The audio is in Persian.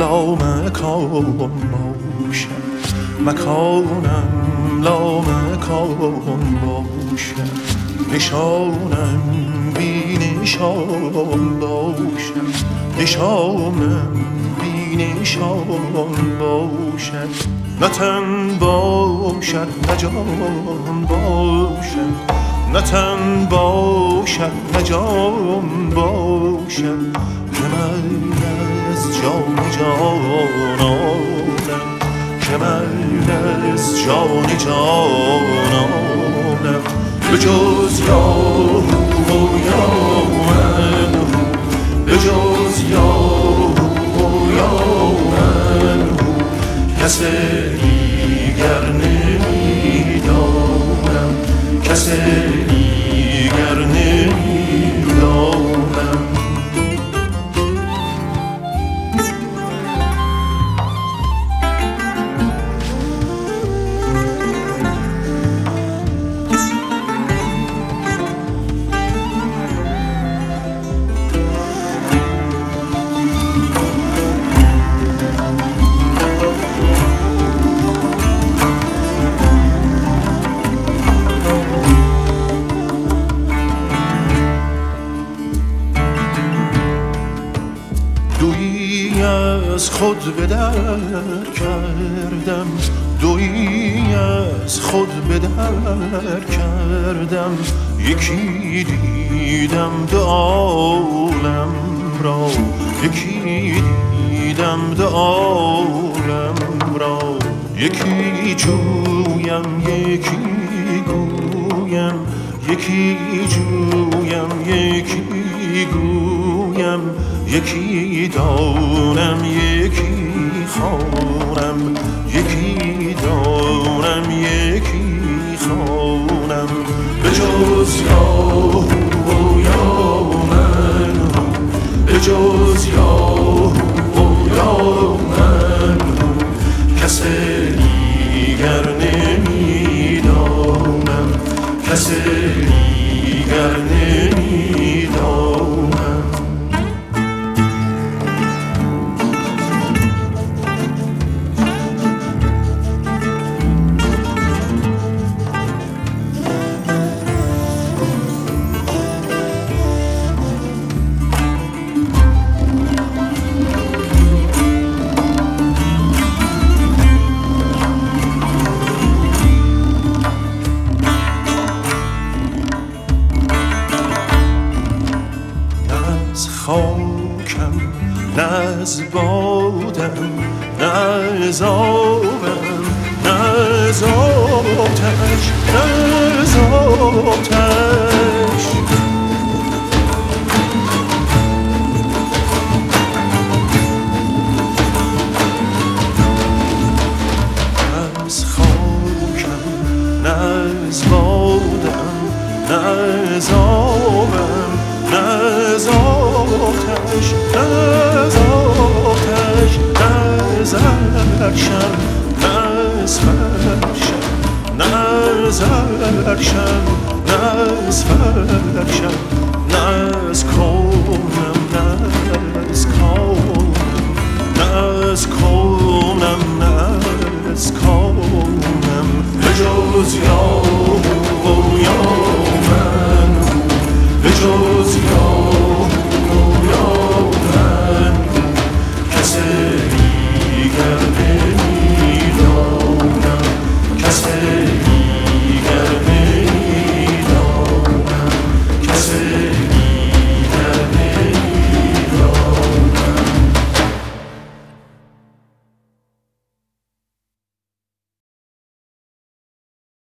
لامکان باشد، مکانم لامکان باشد، نشانم بی نشان باشد، نشانم بی نشان باشد، نه تن باشد نه جان باشد، نه تن باشد نه جان باشد، که من از جان جانانم، که من از جان جانانم، به جز یار و یار به جز یار و یار کس دیگر نمیدانم، کس دیگر نمیدانم. دویی از خود به در کردم، دویی از خود به در کردم، یکی دیدم دو عالم را، یکی دیدم دو عالم را، یکی جویم یکی گویم، یکی جویم یکی گویم، یکی دانم یکی خوانم، یکی دانم یکی خوانم، به جز یار و یار من، به جز یار و یار من کس دیگر نمیدانم، کس دیگر نمیدانم. خاکم نه از بادم نه از آبم نه از آتش نه از آتش، از خاکم نه از بادم نه از آبم نه از آتش، نه از آتش، نه از عرشم، نه از فرشم، نه از عرشم، نه از فرشم، نه از کونم، نه از کونم، نه از کونم، نه از کونم، به جز یار